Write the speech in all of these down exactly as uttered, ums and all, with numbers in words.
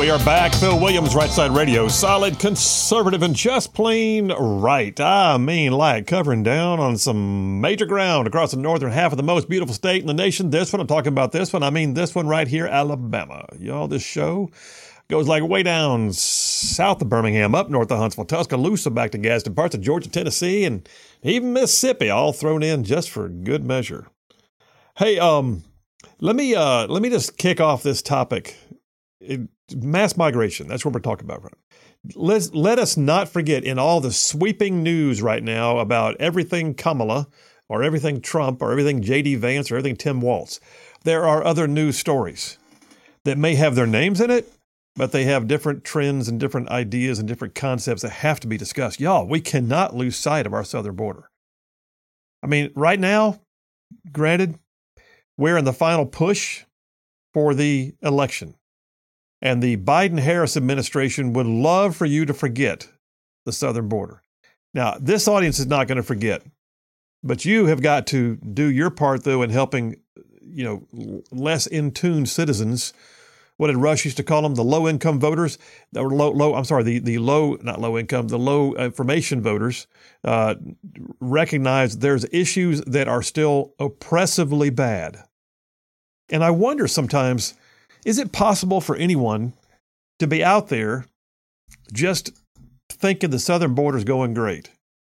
We are back. Phil Williams, Right Side Radio. Solid, conservative, and just plain right. I mean, like covering down on some major ground across the northern half of the most beautiful state in the nation. This one, I'm talking about this one. I mean this one right here, Alabama. Y'all, this show goes like way down south of Birmingham, up north of Huntsville, Tuscaloosa, back to Gadsden, parts of Georgia, Tennessee, and even Mississippi, all thrown in just for good measure. Hey, um, let me uh, let me just kick off this topic. It, mass migration, that's what we're talking about. Let's, let us not forget, in all the sweeping news right now about everything Kamala or everything Trump or everything J D Vance or everything Tim Walz, there are other news stories that may have their names in it, but they have different trends and different ideas and different concepts that have to be discussed. Y'all, we cannot lose sight of our southern border. I mean, right now, granted, we're in the final push for the election. And the Biden-Harris administration would love for you to forget the southern border. Now, this audience is not going to forget, but you have got to do your part, though, in helping, you know, less in-tune citizens. What did Rush used to call them? The low-income voters, or low, low. I'm sorry, the the low, not low-income, the low-information voters. Uh, recognize there's issues that are still oppressively bad, and I wonder sometimes, is it possible for anyone to be out there just thinking the southern border is going great?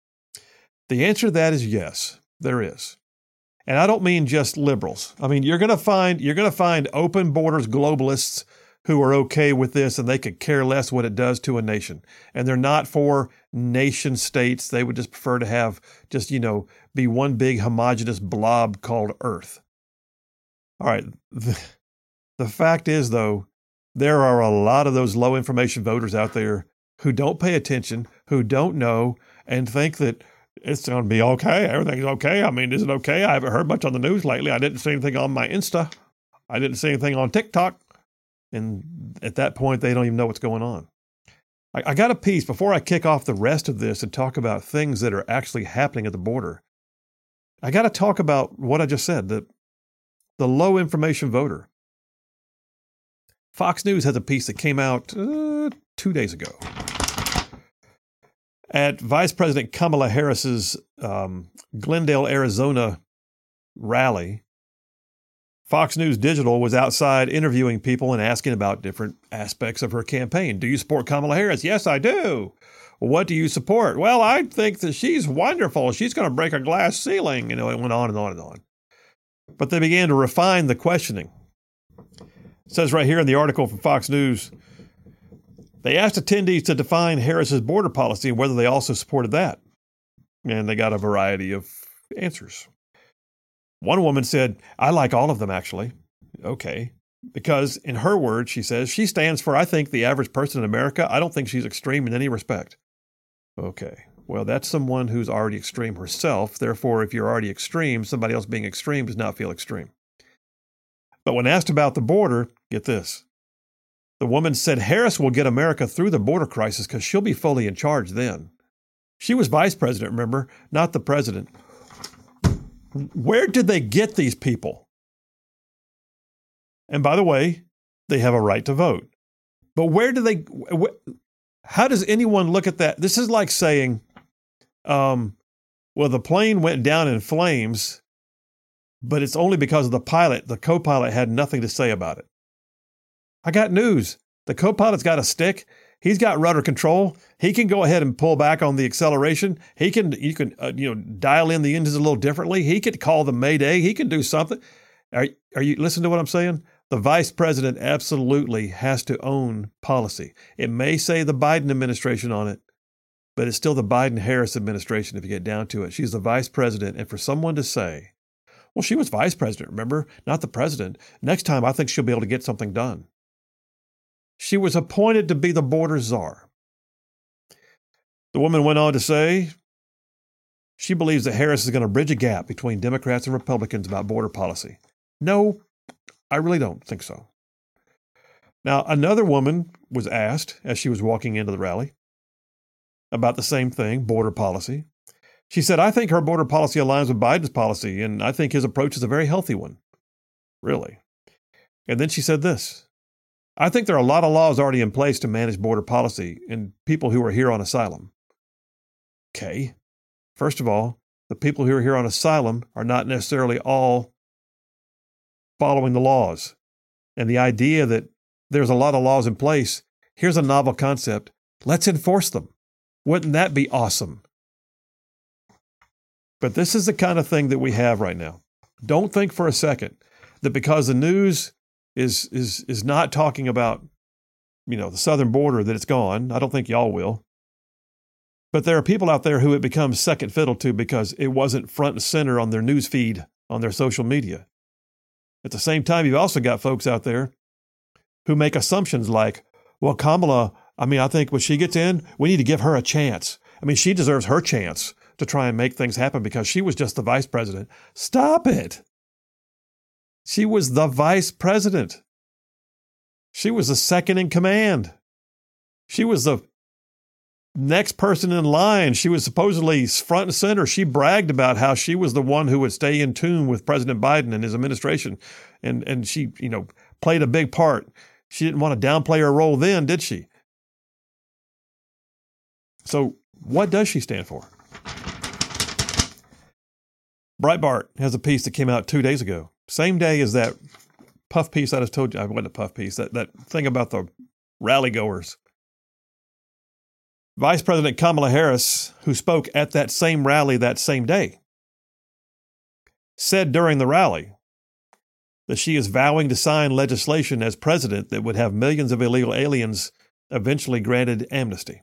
The answer to that is yes, there is. And I don't mean just liberals. I mean, you're going to find you're going to find open borders globalists who are okay with this and they could care less what it does to a nation. And they're not for nation states. They would just prefer to have just, you know, be one big homogenous blob called Earth. All right. The fact is, though, there are a lot of those low information voters out there who don't pay attention, who don't know, and think that it's going to be okay. Everything's okay. I mean, is it okay? I haven't heard much on the news lately. I didn't see anything on my Insta. I didn't see anything on TikTok. And at that point, they don't even know what's going on. I, I got a piece before I kick off the rest of this and talk about things that are actually happening at the border. I got to talk about what I just said, the, the low information voter. Fox News has a piece that came out uh, two days ago. At Vice President Kamala Harris's um, Glendale, Arizona rally, Fox News Digital was outside interviewing people and asking about different aspects of her campaign. Do you support Kamala Harris? Yes, I do. What do you support? Well, I think that she's wonderful. She's going to break a glass ceiling. You know, it went on and on and on. But they began to refine the questioning. It says right here in the article from Fox News, they asked attendees to define Harris's border policy and whether they also supported that. And they got a variety of answers. One woman said, I like all of them, actually. Okay. Because in her words, she says, she stands for, I think, the average person in America. I don't think she's extreme in any respect. Okay. Well, that's someone who's already extreme herself. Therefore, if you're already extreme, somebody else being extreme does not feel extreme. But when asked about the border, get this. The woman said Harris will get America through the border crisis because she'll be fully in charge then. She was vice president, remember, not the president. Where did they get these people? And by the way, they have a right to vote. But where do they, wh- how does anyone look at that? This is like saying, um, well, the plane went down in flames, but it's only because of the pilot. The co-pilot had nothing to say about it. I got news. The co-pilot's got a stick. He's got rudder control. He can go ahead and pull back on the acceleration. He can, you can, uh, you know, dial in the engines a little differently. He could call the mayday. He can do something. Are, are you listening to what I'm saying? The vice president absolutely has to own policy. It may say the Biden administration on it, but it's still the Biden-Harris administration if you get down to it. She's the vice president. And for someone to say, well, she was vice president, remember? Not the president. Next time, I think she'll be able to get something done. She was appointed to be the border czar. The woman went on to say she believes that Harris is going to bridge a gap between Democrats and Republicans about border policy. No, I really don't think so. Now, another woman was asked as she was walking into the rally about the same thing, border policy. She said, I think her border policy aligns with Biden's policy, and I think his approach is a very healthy one. Really? And then she said this. I think there are a lot of laws already in place to manage border policy and people who are here on asylum. Okay. First of all, the people who are here on asylum are not necessarily all following the laws. And the idea that there's a lot of laws in place, here's a novel concept. Let's enforce them. Wouldn't that be awesome? But this is the kind of thing that we have right now. Don't think for a second that because the news is is is not talking about, you know, the southern border, that it's gone. I don't think y'all will. But there are people out there who it becomes second fiddle to because it wasn't front and center on their news feed, on their social media. At the same time, you've also got folks out there who make assumptions like, well, Kamala, I mean, I think when she gets in, we need to give her a chance. I mean, she deserves her chance to try and make things happen because she was just the vice president. Stop it. She was the vice president. She was the second in command. She was the next person in line. She was supposedly front and center. She bragged about how she was the one who would stay in tune with President Biden and his administration. And, and she, you know, played a big part. She didn't want to downplay her role then, did she? So what does she stand for? Breitbart has a piece that came out two days ago. Same day as that puff piece I just told you. I wasn't a puff piece. That, that thing about the rally goers. Vice President Kamala Harris, who spoke at that same rally that same day, said during the rally that she is vowing to sign legislation as president that would have millions of illegal aliens eventually granted amnesty.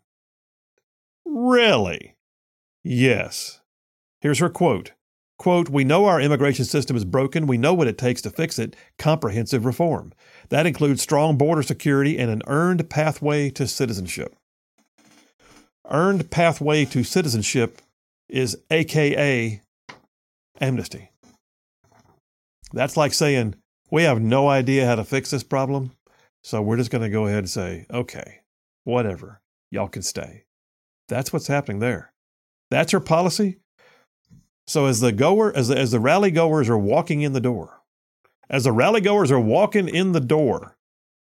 Really? Yes. Here's her quote. Quote, "We know our immigration system is broken. We know what it takes to fix it. Comprehensive reform. That includes strong border security and an earned pathway to citizenship." Earned pathway to citizenship is A K A amnesty. That's like saying, we have no idea how to fix this problem, so we're just going to go ahead and say, okay, whatever, y'all can stay. That's what's happening there. That's her policy. So as the goer, as the, as the rally goers are walking in the door, as the rally goers are walking in the door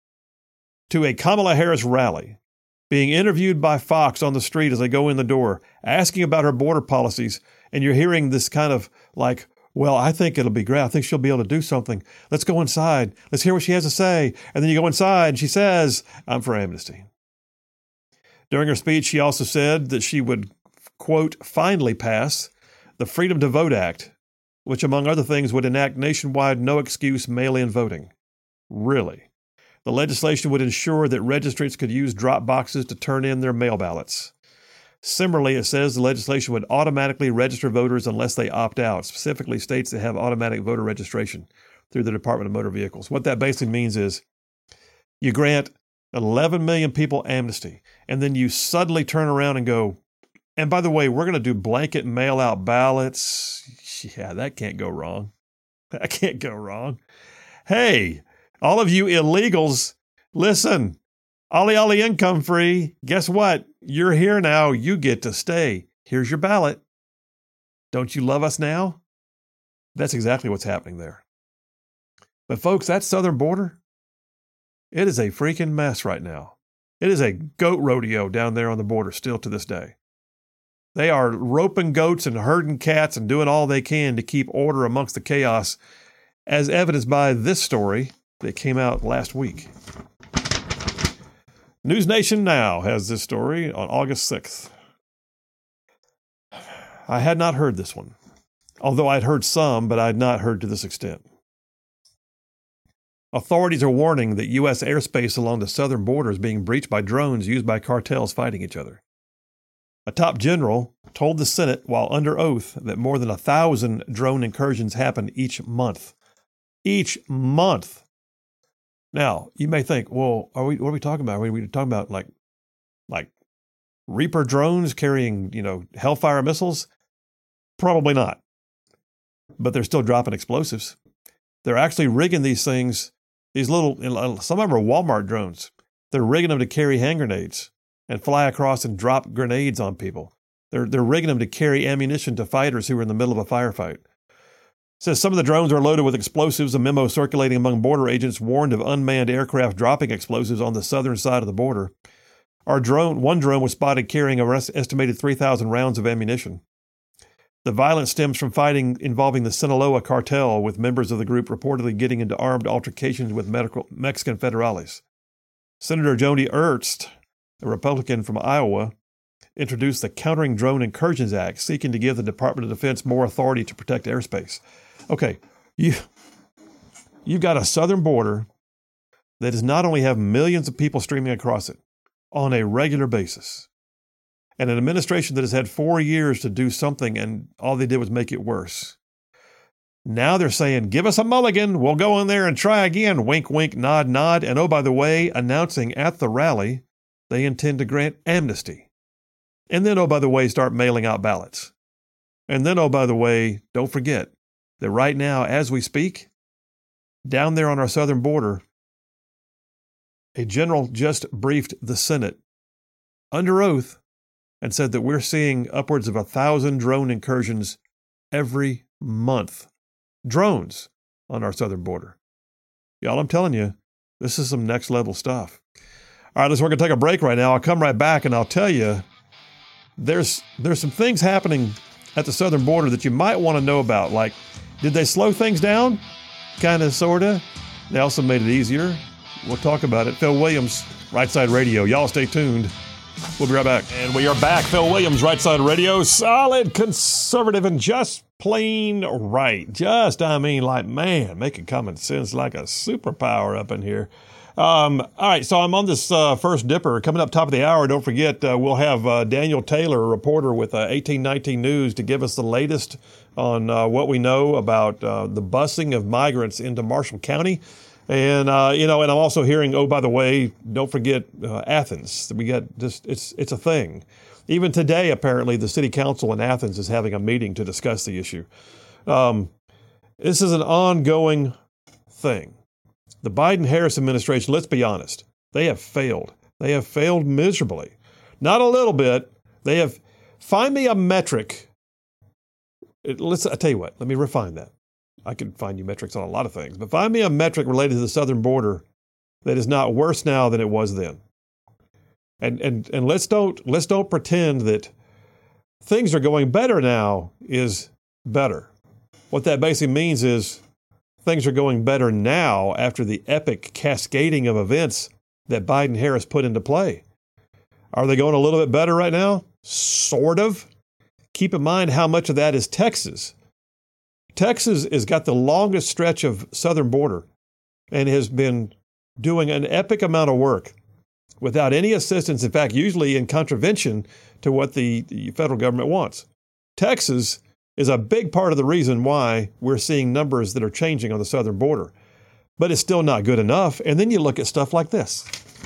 to a Kamala Harris rally, being interviewed by Fox on the street as they go in the door, asking about her border policies, and you're hearing this kind of like, well, I think it'll be great. I think she'll be able to do something. Let's go inside. Let's hear what she has to say. And then you go inside and she says, I'm for amnesty. During her speech, she also said that she would, quote, finally pass the Freedom to Vote Act, which, among other things, would enact nationwide no-excuse mail-in voting. Really? The legislation would ensure that registrants could use drop boxes to turn in their mail ballots. Similarly, it says the legislation would automatically register voters unless they opt out, specifically states that have automatic voter registration through the Department of Motor Vehicles. What that basically means is you grant eleven million people amnesty, and then you suddenly turn around and go, and by the way, we're going to do blanket mail-out ballots. Yeah, that can't go wrong. That can't go wrong. Hey, all of you illegals, listen, ollie ollie income free. Guess what? You're here now. You get to stay. Here's your ballot. Don't you love us now? That's exactly what's happening there. But folks, that southern border, it is a freaking mess right now. It is a goat rodeo down there on the border still to this day. They are roping goats and herding cats and doing all they can to keep order amongst the chaos, as evidenced by this story that came out last week. News Nation Now has this story on August sixth. I had not heard this one, although I'd heard some, but I'd not heard to this extent. Authorities are warning that U S airspace along the southern border is being breached by drones used by cartels fighting each other. A top general told the Senate while under oath that more than a thousand drone incursions happen each month. Each month. Now, you may think, well, are we, what are we talking about? Are we talking about like, like Reaper drones carrying, you know, Hellfire missiles? Probably not. But they're still dropping explosives. They're actually rigging these things, these little, some of them are Walmart drones. They're rigging them to carry hand grenades and fly across and drop grenades on people. They're, they're rigging them to carry ammunition to fighters who are in the middle of a firefight. Says some of the drones are loaded with explosives. A memo circulating among border agents warned of unmanned aircraft dropping explosives on the southern side of the border. Our drone, one drone was spotted carrying an estimated three thousand rounds of ammunition. The violence stems from fighting involving the Sinaloa cartel, with members of the group reportedly getting into armed altercations with medical, Mexican federales. Senator Joni Ernst, a Republican from Iowa, introduced the Countering Drone Incursions Act, seeking to give the Department of Defense more authority to protect airspace. Okay, you, you've got a southern border that does not only have millions of people streaming across it on a regular basis, and an administration that has had four years to do something, and all they did was make it worse. Now they're saying, give us a mulligan, we'll go in there and try again, wink, wink, nod, nod, and oh, by the way, announcing at the rally they intend to grant amnesty. And then, oh, by the way, start mailing out ballots. And then, oh, by the way, don't forget that right now, as we speak, down there on our southern border, a general just briefed the Senate under oath and said that we're seeing upwards of a thousand drone incursions every month. Drones on our southern border. Y'all, I'm telling you, this is some next level stuff. All right, let's, we're going to take a break right now. I'll come right back and I'll tell you, there's there's some things happening at the southern border that you might want to know about. Like, did they slow things down? Kind of, sort of. They also made it easier. We'll talk about it. Phil Williams, Right Side Radio. Y'all stay tuned. We'll be right back. And we are back. Phil Williams, Right Side Radio. Solid, conservative, and just plain right. Just, I mean, like, man, making common sense like a superpower up in here. Um, all right, so I'm on this uh, first dipper. Coming up top of the hour, don't forget, uh, we'll have uh, Daniel Taylor, a reporter with uh, eighteen nineteen News, to give us the latest on uh, what we know about uh, the busing of migrants into Marshall County. And, uh, you know, and I'm also hearing, oh, by the way, don't forget uh, Athens. We got just, it's, it's a thing. Even today, apparently, the city council in Athens is having a meeting to discuss the issue. Um, this is an ongoing thing. The Biden-Harris administration, let's be honest, they have failed. They have failed miserably. Not a little bit. They have, find me a metric. It, let's, I tell you what, let me refine that. I can find you metrics on a lot of things, but find me a metric related to the southern border that is not worse now than it was then. And and and let's don't let's don't pretend that things are going better now is better. What that basically means is things are going better now after the epic cascading of events that Biden-Harris put into play. Are they going a little bit better right now? Sort of. Keep in mind how much of that is Texas. Texas has got the longest stretch of southern border and has been doing an epic amount of work without any assistance, in fact, usually in contravention to what the, the federal government wants. Texas is a big part of the reason why we're seeing numbers that are changing on the southern border. But it's still not good enough. And then you look at stuff like this.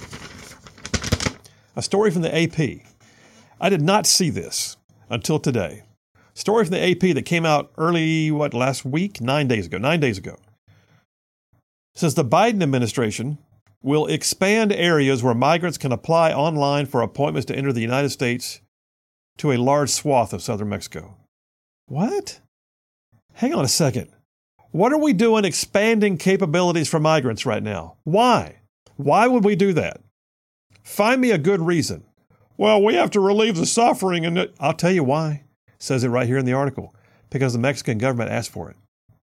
A story from the A P. I did not see this until today. Story from the A P that came out early, what, last week? Nine days ago. Nine days ago. It says the Biden administration will expand areas where migrants can apply online for appointments to enter the United States to a large swath of southern Mexico. What? Hang on a second. What are we doing expanding capabilities for migrants right now? Why? Why would we do that? Find me a good reason. Well, we have to relieve the suffering, and it, I'll tell you why. It says it right here in the article. Because the Mexican government asked for it.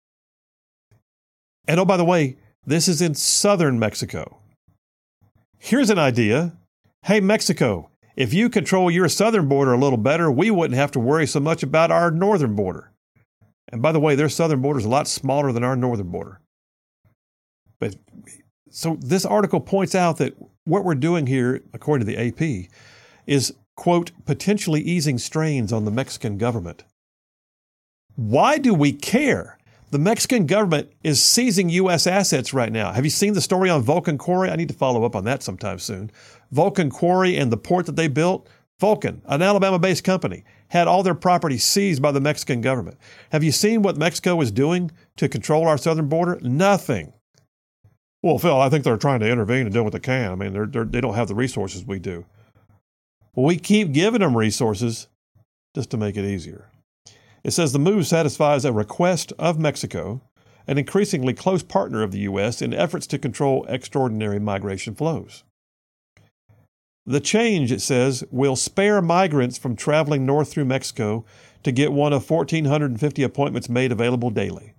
And oh, by the way, this is in southern Mexico. Here's an idea. Hey, Mexico, if you control your southern border a little better, we wouldn't have to worry so much about our northern border. And by the way, their southern border is a lot smaller than our northern border. But so this article points out that what we're doing here, according to the A P, is, quote, potentially easing strains on the Mexican government. Why do we care? The Mexican government is seizing U S assets right now. Have you seen the story on Vulcan Quarry? I need to follow up on that sometime soon. Vulcan Quarry and the port that they built, Vulcan, an Alabama-based company, had all their property seized by the Mexican government. Have you seen what Mexico is doing to control our southern border? Nothing. Well, Phil, I think they're trying to intervene and do what they can. I mean, they're, they're, they don't have the resources we do. Well, we keep giving them resources just to make it easier. It says the move satisfies a request of Mexico, an increasingly close partner of the U S in efforts to control extraordinary migration flows. The change, it says, will spare migrants from traveling north through Mexico to get one of one thousand four hundred fifty appointments made available daily.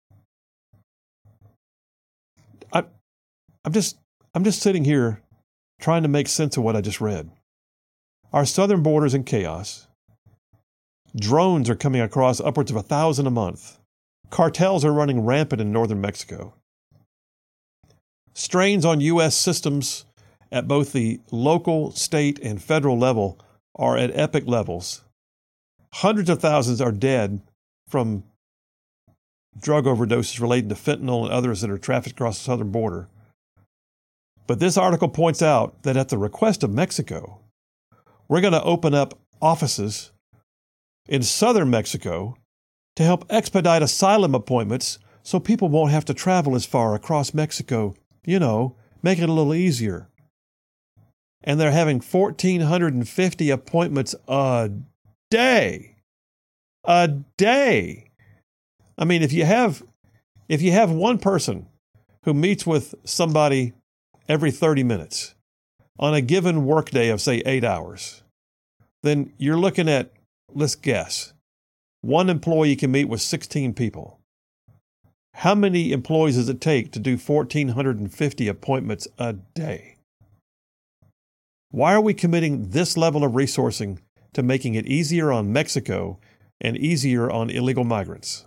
I, I'm just, I'm just sitting here trying to make sense of what I just read. Our southern border's in chaos. Drones are coming across upwards of a thousand a month. Cartels are running rampant in northern Mexico. Strains on U S systems at both the local, state, and federal level are at epic levels. Hundreds of thousands are dead from drug overdoses related to fentanyl and others that are trafficked across the southern border. But this article points out that at the request of Mexico, we're going to open up offices in southern Mexico to help expedite asylum appointments so people won't have to travel as far across Mexico, you know, make it a little easier. And they're having one thousand four hundred fifty appointments a day. A day. I mean, if you have if you have one person who meets with somebody every thirty minutes on a given workday of, say, eight hours, then you're looking at, let's guess, one employee can meet with sixteen people. How many employees does it take to do one thousand four hundred fifty appointments a day? Why are we committing this level of resourcing to making it easier on Mexico and easier on illegal migrants?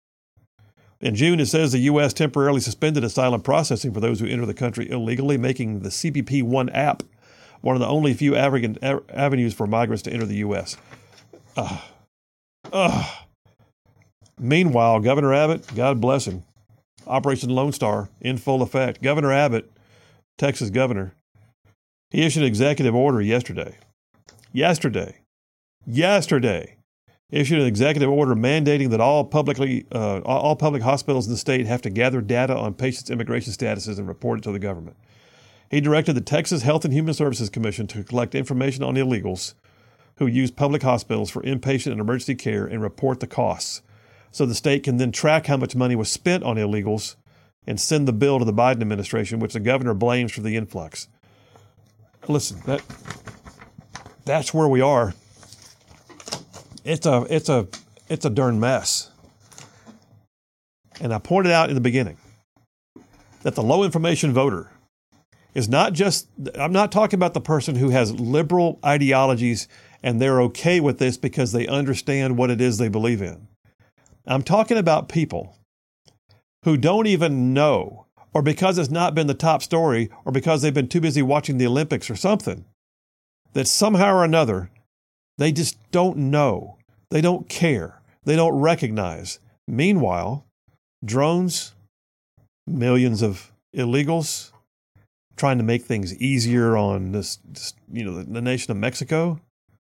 In June, it says the U S temporarily suspended asylum processing for those who enter the country illegally, making the C B P One app one of the only few avenues for migrants to enter the U S. Ugh. Ugh. Meanwhile, Governor Abbott, God bless him, Operation Lone Star in full effect. Governor Abbott, Texas governor, he issued an executive order yesterday. Yesterday. Yesterday. Issued an executive order mandating that all publicly, uh, all public hospitals in the state have to gather data on patients' immigration statuses and report it to the government. He directed the Texas Health and Human Services Commission to collect information on illegals who use public hospitals for inpatient and emergency care and report the costs, so the state can then track how much money was spent on illegals and send the bill to the Biden administration, which the governor blames for the influx. Listen, that that's where we are. It's a it's a it's a darn mess. And I pointed out in the beginning that the low information voter is not just, I'm not talking about the person who has liberal ideologies and they're okay with this because they understand what it is they believe in. I'm talking about people who don't even know, or because it's not been the top story, or because they've been too busy watching the Olympics or something, that somehow or another, they just don't know. They don't care. They don't recognize. Meanwhile, drones, millions of illegals, trying to make things easier on this, this you know, the, the nation of Mexico.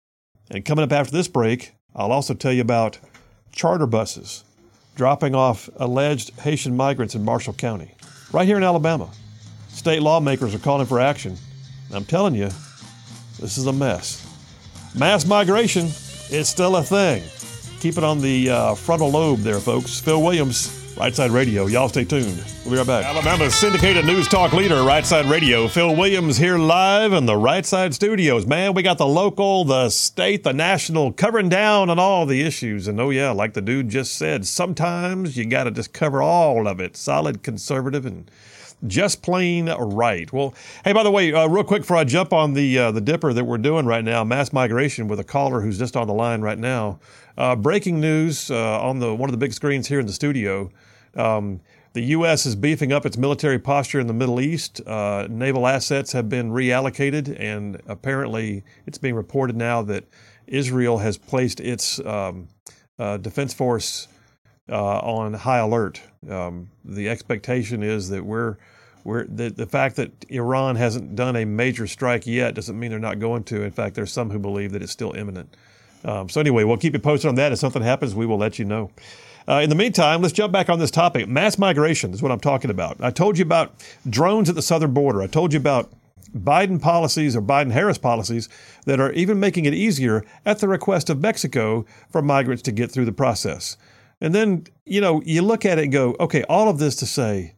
And coming up after this break, I'll also tell you about charter buses dropping off alleged Haitian migrants in Marshall County, right here in Alabama. State lawmakers are calling for action. And I'm telling you, this is a mess. Mass migration is still a thing. Keep it on the uh, frontal lobe there, folks. Phil Williams, Right Side Radio. Y'all stay tuned. We'll be right back. Alabama's syndicated news talk leader, Right Side Radio. Phil Williams here live in the Right Side Studios. Man, we got the local, the state, the national, covering down on all the issues. And oh yeah, like the dude just said, sometimes you got to just cover all of it. Solid, conservative, and just plain right. Well, hey, by the way, uh, real quick before I jump on the uh, the dipper that we're doing right now, mass migration, with a caller who's just on the line right now. Uh, breaking news uh, on the one of the big screens here in the studio. Um, the U S is beefing up its military posture in the Middle East. Uh, naval assets have been reallocated, and apparently it's being reported now that Israel has placed its um, uh, defense force uh, on high alert. Um, the expectation is that we're we're the, the fact that Iran hasn't done a major strike yet doesn't mean they're not going to. In fact, there's some who believe that it's still imminent. Um, so anyway, we'll keep you posted on that. If something happens, we will let you know. Uh, in the meantime, let's jump back on this topic. Mass migration is what I'm talking about. I told you about drones at the southern border. I told you about Biden policies or Biden-Harris policies that are even making it easier at the request of Mexico for migrants to get through the process. And then, you know, you look at it and go, okay, all of this to say,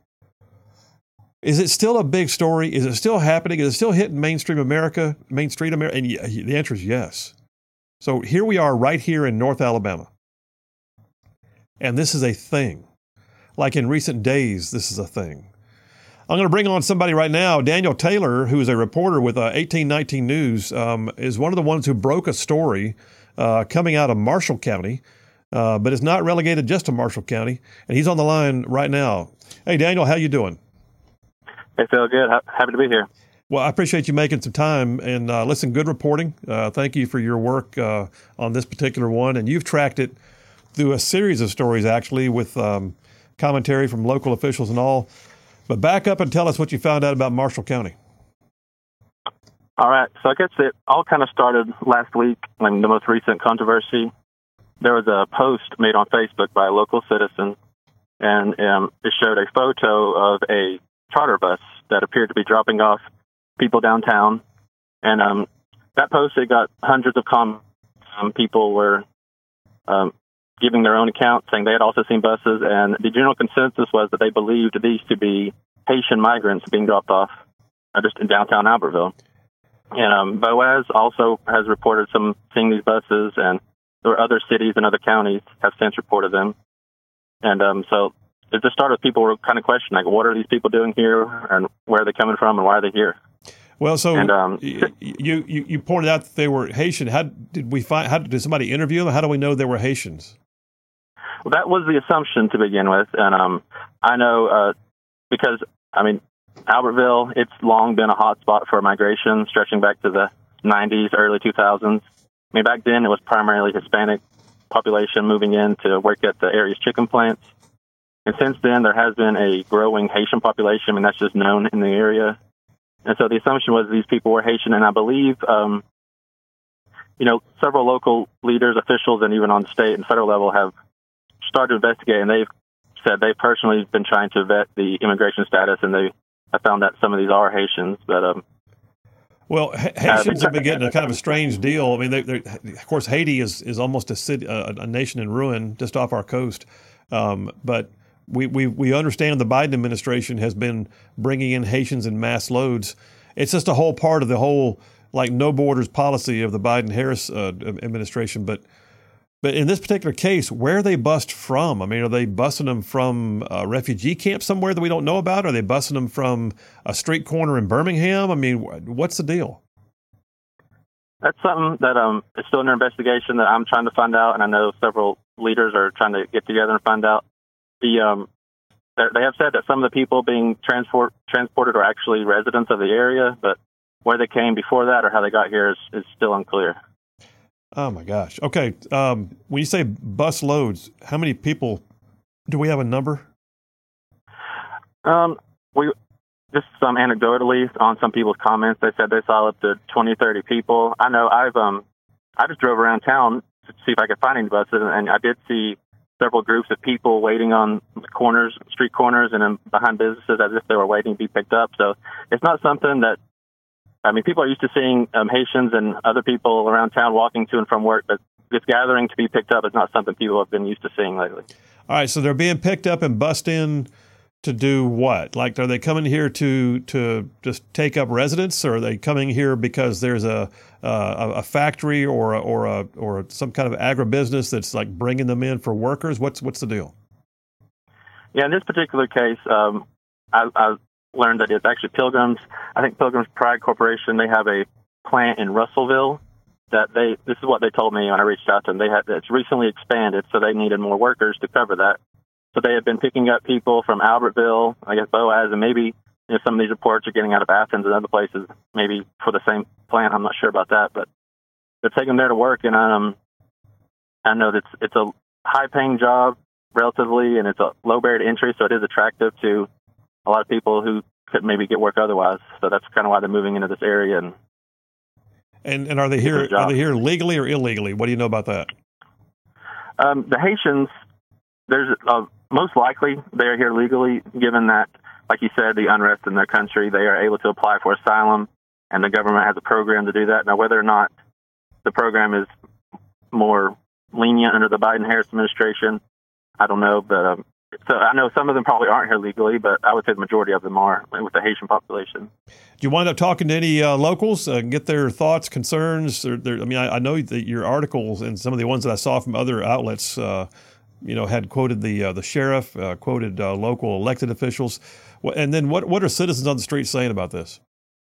is it still a big story? Is it still happening? Is it still hitting mainstream America, Main Street America? And the answer is yes. So here we are right here in North Alabama. And this is a thing. Like in recent days, this is a thing. I'm going to bring on somebody right now. Daniel Taylor, who is a reporter with uh, eighteen nineteen News, um, is one of the ones who broke a story uh, coming out of Marshall County, uh, but it's not relegated just to Marshall County. And he's on the line right now. Hey, Daniel, how you doing? Hey, Phil, good. Happy to be here. Well, I appreciate you making some time. And uh, listen, good reporting. Uh, thank you for your work uh, on this particular one. And you've tracked it through a series of stories, actually, with um, commentary from local officials and all. But back up and tell us what you found out about Marshall County. All right. So I guess it all kind of started last week when the most recent controversy. There was a post made on Facebook by a local citizen, and um, it showed a photo of a charter bus that appeared to be dropping off people downtown. And um, that post, it got hundreds of comments. Um, people were um, giving their own account, saying they had also seen buses. And the general consensus was that they believed these to be Haitian migrants being dropped off uh, just in downtown Albertville. And um, Boaz also has reported some seeing these buses, and there were other cities and other counties have since reported them. And um, so it just started with people were kind of questioning, like, what are these people doing here, and where are they coming from, and why are they here? Well, so and, um, you, you you pointed out that they were Haitian. How did we find? How did somebody interview them? How do we know they were Haitians? Well, that was the assumption to begin with, and um, I know uh, because I mean, Albertville, it's long been a hot spot for migration, stretching back to the nineties, early two thousands. I mean, back then it was primarily Hispanic population moving in to work at the area's chicken plants. And since then, there has been a growing Haitian population. I mean, that's just known in the area. And so the assumption was these people were Haitian. And I believe, um, you know, several local leaders, officials, and even on state and federal level have started to investigate. And they've said they've personally been trying to vet the immigration status. And they have found that some of these are Haitians. But, um, well, Haitians have been getting a kind of a strange deal. I mean, they, of course, Haiti is, is almost a city, a, a nation in ruin just off our coast. Um, but We, we we understand the Biden administration has been bringing in Haitians in mass loads. It's just a whole part of the whole, like, no borders policy of the Biden-Harris uh, administration. But but in this particular case, where are they bussed from? I mean, are they bussing them from a refugee camp somewhere that we don't know about? Are they bussing them from a street corner in Birmingham? I mean, what's the deal? That's something that um is still under investigation that I'm trying to find out, and I know several leaders are trying to get together and find out. The um, they have said that some of the people being transport transported are actually residents of the area, but where they came before that or how they got here is, is still unclear. Oh my gosh! Okay, um, when you say bus loads, how many people? Do we have a number? Um, we just some anecdotally on some people's comments. They said they saw up to twenty, thirty people. I know I've um, I just drove around town to see if I could find any buses, and I did see several groups of people waiting on corners, street corners, and then behind businesses as if they were waiting to be picked up. So it's not something that, I mean, people are used to seeing um, Haitians and other people around town walking to and from work, but this gathering to be picked up is not something people have been used to seeing lately. All right, so they're being picked up and bussed in to do what? Like, are they coming here to to just take up residence, or are they coming here because there's a uh, a factory or a, or a or some kind of agribusiness that's like bringing them in for workers? What's what's the deal? Yeah, in this particular case, um, I, I learned that it's actually Pilgrims. I think Pilgrims Pride Corporation. They have a plant in Russellville that they. This is what they told me when I reached out to them. They had it's recently expanded, so they needed more workers to cover that. So they have been picking up people from Albertville, I guess Boaz, and maybe, you know, some of these reports are getting out of Athens and other places, maybe for the same plant. I'm not sure about that, but they're taking them there to work. And um, I know that it's, it's a high-paying job, relatively, and it's a low barrier to entry, so it is attractive to a lot of people who could maybe get work otherwise. So that's kind of why they're moving into this area. And and, and are they here? Are they here legally or illegally? What do you know about that? Um, the Haitians, there's a most likely they are here legally, given that, like you said, the unrest in their country, they are able to apply for asylum and the government has a program to do that. Now, whether or not the program is more lenient under the Biden-Harris administration, I don't know. But um, so I know some of them probably aren't here legally, but I would say the majority of them are with the Haitian population. Do you wind up talking to any uh, locals, uh, get their thoughts, concerns? Or I mean, I, I know that your articles and some of the ones that I saw from other outlets, uh, you know, had quoted the uh, the sheriff, uh, quoted uh, local elected officials. And then what what are citizens on the street saying about this?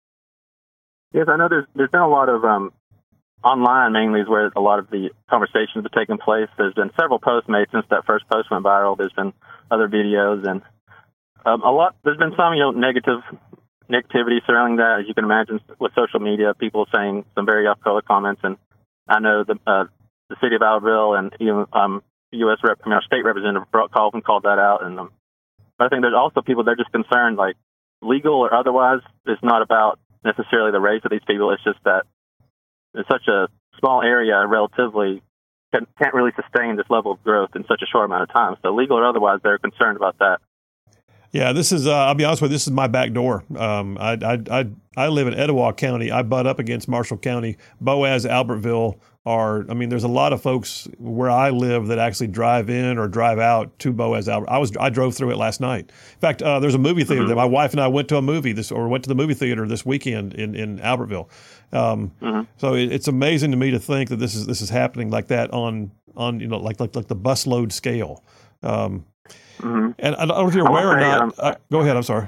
Yes, I know there's there's been a lot of um, online mainly is where a lot of the conversations have taken place. There's been several posts made since that first post went viral. There's been other videos and um, a lot. There's been some, you know, negative negativity surrounding that, as you can imagine, with social media. People saying some very off-color comments, and I know the uh, the city of Albertville and even um, U S Rep, I mean, our state representative Brock Colvin called that out. And um, but I think there's also people they're just concerned, like legal or otherwise. It's not about necessarily the race of these people. It's just that it's such a small area, relatively, can, can't really sustain this level of growth in such a short amount of time. So legal or otherwise, they're concerned about that. Yeah, this is, uh, I'll be honest with you, this is my back door. Um, I, I, I, I live in Etowah County. I butt up against Marshall County. Boaz, Albertville are, I mean, there's a lot of folks where I live that actually drive in or drive out to Boaz, Albert. I was, I drove through it last night. In fact, uh, there's a movie theater mm-hmm. that my wife and I went to a movie this, or went to the movie theater this weekend in, in Albertville. Um, mm-hmm. So it, it's amazing to me to think that this is, this is happening like that on, on, you know, like, like, like the busload scale. Um, Mm-hmm. And I don't know if you're aware or not. Um, uh, go ahead. I'm sorry.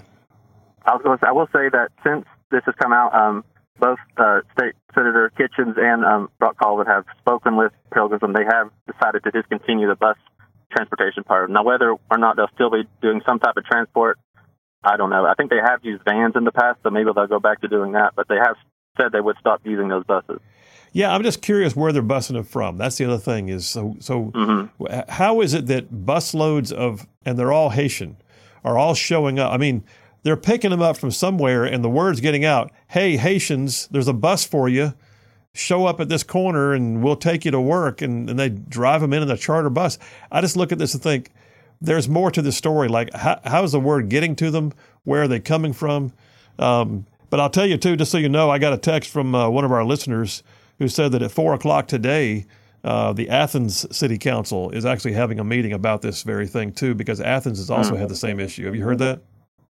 I was going to say, I will say that since this has come out, um, both uh, State Senator Kitchens and um, Brock Colvin have spoken with Pilgrims, and they have decided to discontinue the bus transportation part. Now, whether or not they'll still be doing some type of transport, I don't know. I think they have used vans in the past, so maybe they'll go back to doing that. But they have said they would stop using those buses. Yeah, I'm just curious where they're busing them from. That's the other thing is, so so mm-hmm. how is it that busloads of, and they're all Haitian, are all showing up? I mean, they're picking them up from somewhere and the word's getting out, hey, Haitians, there's a bus for you. Show up at this corner and we'll take you to work. And, and they drive them in in a charter bus. I just look at this and think there's more to the story. Like, how, how is the word getting to them? Where are they coming from? Um, but I'll tell you, too, just so you know, I got a text from uh, one of our listeners who said that at four o'clock today, uh, the Athens City Council is actually having a meeting about this very thing, too, because Athens has also mm. had the same issue. Have you heard that?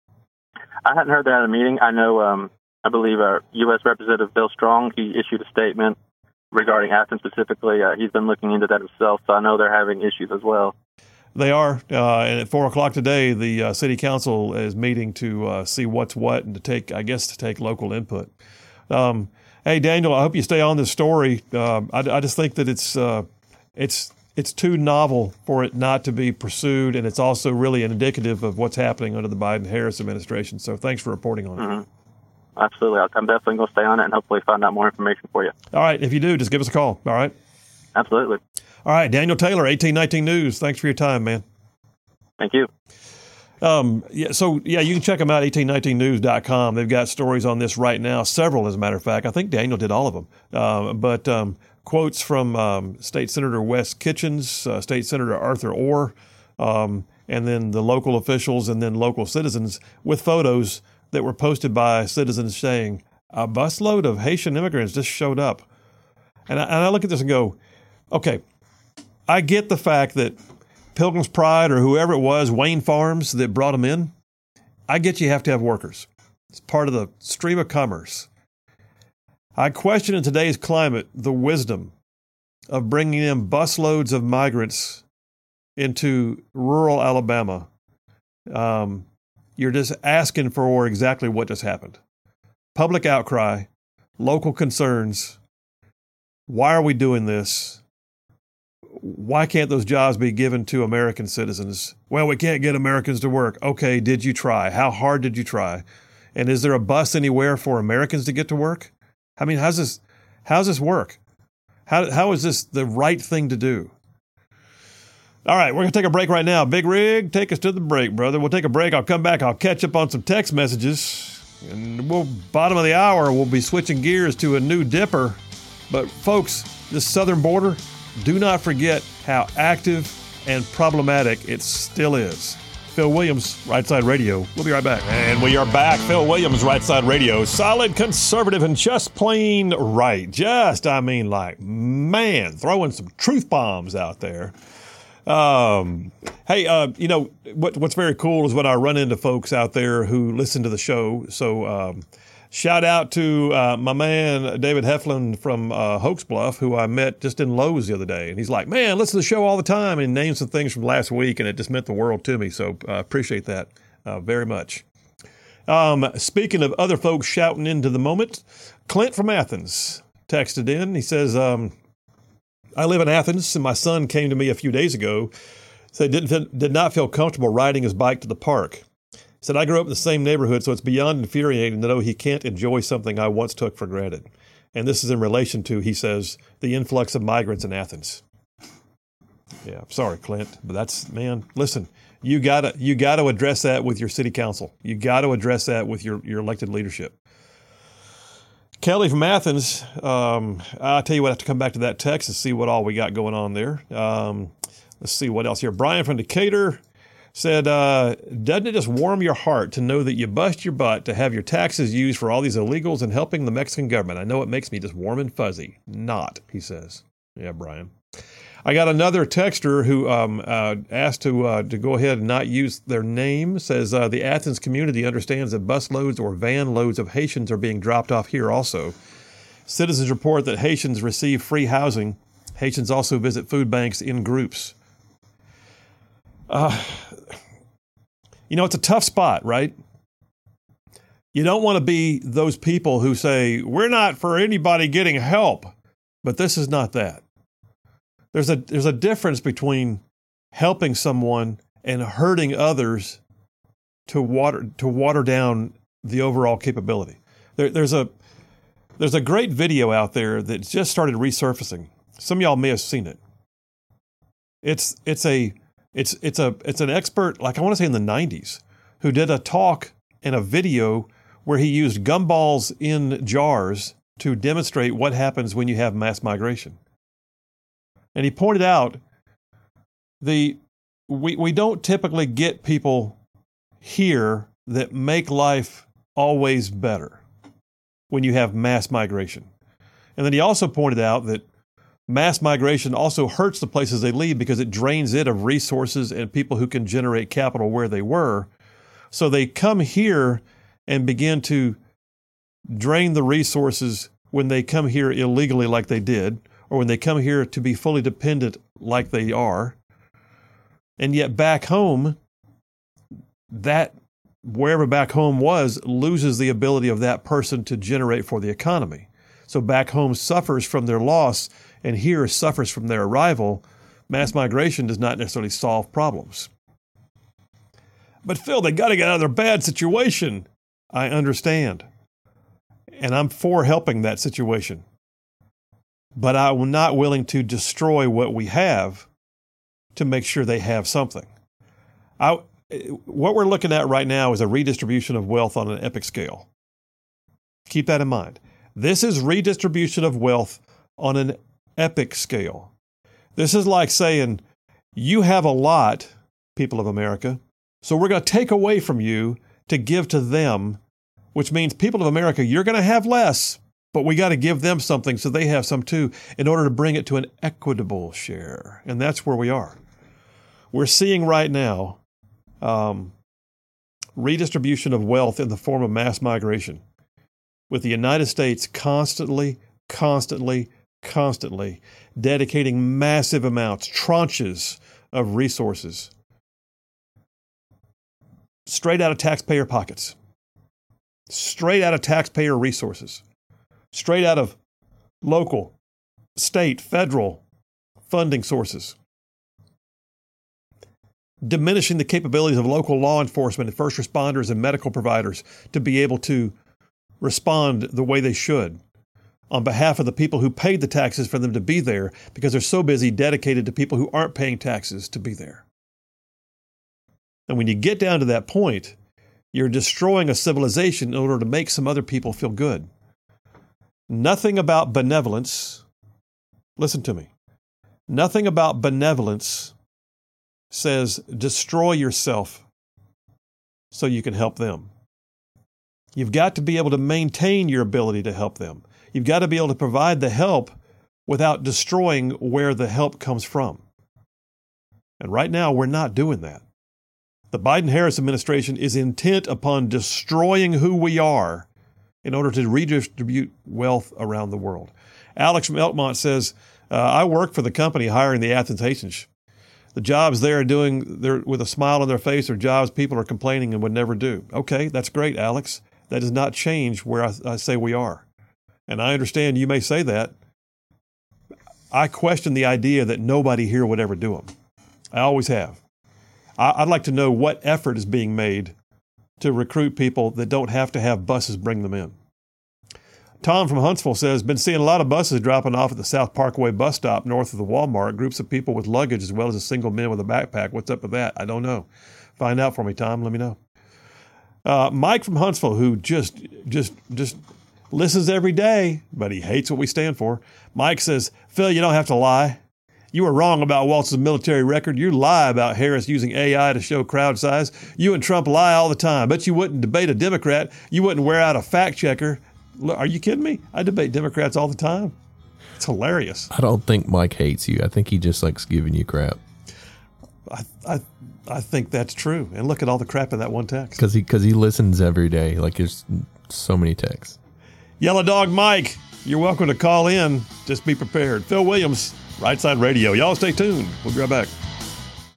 I hadn't heard that at a meeting. I know, um, I believe our U S Representative Bill Strong, he issued a statement regarding Athens specifically. Uh, he's been looking into that himself, so I know they're having issues as well. They are. Uh, and at four o'clock today, the uh, City Council is meeting to uh, see what's what and to take, I guess, to take local input. Um Hey, Daniel, I hope you stay on this story. Uh, I, I just think that it's uh, it's it's too novel for it not to be pursued, and it's also really indicative of what's happening under the Biden-Harris administration. So thanks for reporting on mm-hmm. it. Absolutely. I'm definitely going to stay on it and hopefully find out more information for you. All right. If you do, just give us a call. All right? Absolutely. All right. Daniel Taylor, eighteen nineteen News. Thanks for your time, man. Thank you. Um, yeah, so, yeah, you can check them out, eighteen nineteen news dot com. They've got stories on this right now, several, as a matter of fact. I think Daniel did all of them. Uh, but um, quotes from um, State Senator Wes Kitchens, uh, State Senator Arthur Orr, um, and then the local officials and then local citizens with photos that were posted by citizens saying, a busload of Haitian immigrants just showed up. And I, and I look at this and go, okay, I get the fact that Pilgrim's Pride or whoever it was, Wayne Farms that brought them in, I get you have to have workers. It's part of the stream of commerce. I question in today's climate the wisdom of bringing in busloads of migrants into rural Alabama. Um, you're just asking for exactly what just happened. Public outcry, local concerns. Why are we doing this? Why can't those jobs be given to American citizens? Well, we can't get Americans to work. Okay, did you try? How hard did you try? And is there a bus anywhere for Americans to get to work? I mean, how's this, how's this work? How, how is this the right thing to do? All right, we're going to take a break right now. Big Rig, take us to the break, brother. We'll take a break. I'll come back. I'll catch up on some text messages. And we'll, bottom of the hour, we'll be switching gears to a new dipper. But folks, this southern border, do not forget how active and problematic it still is. Phil Williams, Right Side Radio. We'll be right back. And we are back. Phil Williams, Right Side Radio. Solid, conservative, and just plain right. Just, I mean, like, man, throwing some truth bombs out there. Um, hey, uh, you know, what, what's very cool is when I run into folks out there who listen to the show. So um, shout out to uh, my man, David Heflin from uh, Hoax Bluff, who I met just in Lowe's the other day. And he's like, man, listen to the show all the time. And he named some things from last week, and it just meant the world to me. So I uh, appreciate that uh, very much. Um, speaking of other folks shouting into the moment, Clint from Athens texted in. He says, um, I live in Athens, and my son came to me a few days ago, said he didn't, did not feel comfortable riding his bike to the park. He said, I grew up in the same neighborhood, so it's beyond infuriating to know he can't enjoy something I once took for granted. And this is in relation to, he says, the influx of migrants in Athens. Yeah, sorry, Clint, but that's, man, listen, you gotta you gotta address that with your city council. You gotta address that with your, your elected leadership. Kelly from Athens, um, I'll tell you what, I have to come back to that text and see what all we got going on there. Um, let's see what else here. Brian from Decatur said, uh, doesn't it just warm your heart to know that you bust your butt to have your taxes used for all these illegals and helping the Mexican government? I know it makes me just warm and fuzzy. Not, he says. Yeah, Brian. I got another texter who um, uh, asked to uh, to go ahead and not use their name. Says uh, the Athens community understands that bus loads or van loads of Haitians are being dropped off here also. Citizens report that Haitians receive free housing. Haitians also visit food banks in groups. Uh, you know, it's a tough spot, right? You don't want to be those people who say, we're not for anybody getting help. But this is not that. There's a there's a difference between helping someone and hurting others to water to water down the overall capability. There, there's a there's a great video out there that just started resurfacing. Some of y'all may have seen it. It's it's a it's it's a it's an expert, like I want to say in the nineties, who did a talk and a video where he used gumballs in jars to demonstrate what happens when you have mass migration. And he pointed out the we we don't typically get people here that make life always better when you have mass migration. And then he also pointed out that mass migration also hurts the places they leave because it drains it of resources and people who can generate capital where they were. So they come here and begin to drain the resources when they come here illegally like they did, or when they come here to be fully dependent like they are. And yet back home, that wherever back home was loses the ability of that person to generate for the economy. So back home suffers from their loss, and here suffers from their arrival. Mass migration does not necessarily solve problems. But Phil, they got to get out of their bad situation. I understand. And I'm for helping that situation. But I'm not willing to destroy what we have to make sure they have something. I, what we're looking at right now is a redistribution of wealth on an epic scale. Keep that in mind. This is redistribution of wealth on an epic scale. This is like saying, you have a lot, people of America, so we're going to take away from you to give to them, which means, people of America, you're going to have less, but we got to give them something so they have some too in order to bring it to an equitable share. And that's where we are. We're seeing right now um, redistribution of wealth in the form of mass migration, with the United States constantly, constantly, constantly dedicating massive amounts, tranches of resources straight out of taxpayer pockets, straight out of taxpayer resources, straight out of local, state, federal funding sources, diminishing the capabilities of local law enforcement and first responders and medical providers to be able to respond the way they should on behalf of the people who paid the taxes for them to be there, because they're so busy dedicated to people who aren't paying taxes to be there. And when you get down to that point, you're destroying a civilization in order to make some other people feel good. Nothing about benevolence, listen to me, nothing about benevolence says destroy yourself so you can help them. You've got to be able to maintain your ability to help them. You've got to be able to provide the help without destroying where the help comes from. And right now, we're not doing that. The Biden-Harris administration is intent upon destroying who we are in order to redistribute wealth around the world. Alex from Elkmont says, uh, I work for the company hiring the Athens Haitians. The jobs they are doing they're, with a smile on their face are jobs people are complaining and would never do. Okay, that's great, Alex. That does not change where I, I say we are. And I understand you may say that. I question the idea that nobody here would ever do them. I always have. I, I'd like to know what effort is being made to recruit people that don't have to have buses bring them in. Tom from Huntsville says, been seeing a lot of buses dropping off at the South Parkway bus stop north of the Walmart, groups of people with luggage as well as a single man with a backpack. What's up with that? I don't know. Find out for me, Tom. Let me know. Uh, Mike from Huntsville, who just, just, just listens every day, but he hates what we stand for. Mike says, Phil, you don't have to lie. You were wrong about Waltz's military record. You lie about Harris using A I to show crowd size. You and Trump lie all the time. But you wouldn't debate a Democrat. You wouldn't wear out a fact checker. Are you kidding me? I debate Democrats all the time. It's hilarious. I don't think Mike hates you. I think he just likes giving you crap. I I, I think that's true. And look at all the crap in that one text. Because he, cause he listens every day. Like, there's so many texts. Yellow Dog Mike, you're welcome to call in. Just be prepared. Phil Williams, Right Side Radio. Y'all stay tuned. We'll be right back.